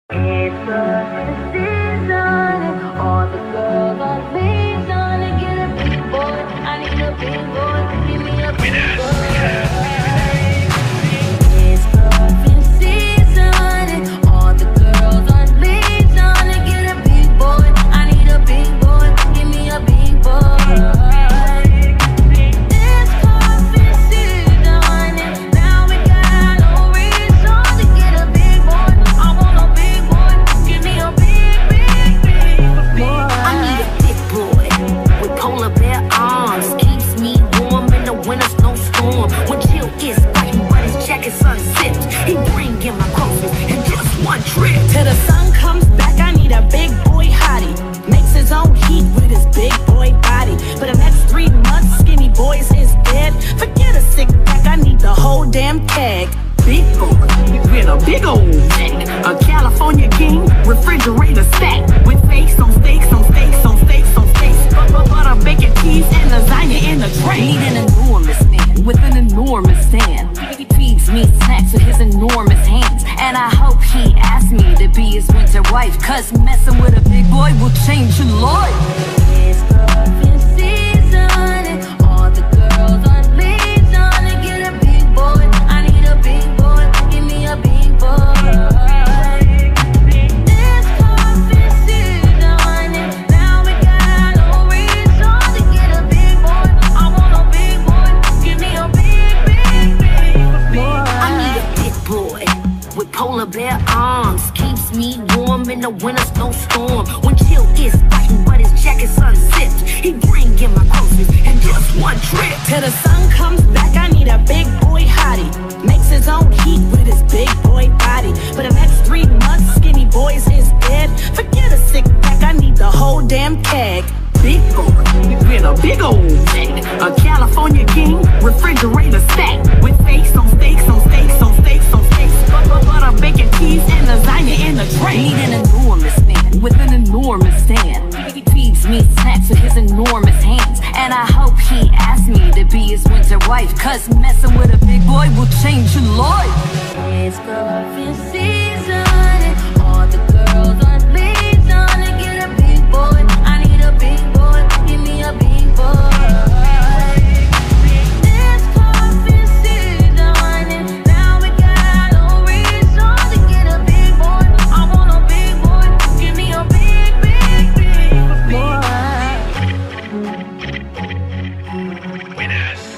It's the season, all the girls on me trying to get a big boy. I need a big boy, give me a big boy. It's the season, all the girls on me trying to get a big boy. I need a big boy, give me a big boy. Till the sun comes back, I need a big boy hottie. Makes his own heat with his big boy body. For the next 3 months, skinny boys is dead. Forget a sick pack, I need the whole damn keg. Big boy, with a big old neck. A California king, refrigerator stack. With face on steaks, on steaks, on steaks, on steaks. Butter, bacon, cheese, and lasagna in the tray. Need an enormous man with an enormous stand. He feeds me snacks with his enormous hands. And I hope he asks me to be his winter wife, cause messing with a big boy will change your life. It's cuffing season, all the girls on me trying to get a big boy. I need a big boy, give me a big boy. It's cuffing season, now we got no reason to get a big boy. I want a big boy, give me a big boy. I need a big boy with polar bear arms, keeps me warm in the winter snowstorm. When chill is fighting, but his jacket's unzipped, he bring in my groceries in just one trip. Till the sun comes back, I need a big boy hottie. Makes his own heat with his big boy body. For the next 3 months, skinny boys is dead. Forget a sick pack, I need the whole damn keg. Big boy, with a big old neck. A California king, refrigerator stack. With face on steaks, on steaks, on steaks, on steaks. Butter, bacon, cheese, and lasagna in the tray. Need an enormous man with an enormous stand. He feeds me snacks with his enormous hands. And I hope he asks me to be his winter wife, cause messing with a big boy will change your life. It's cuffing season.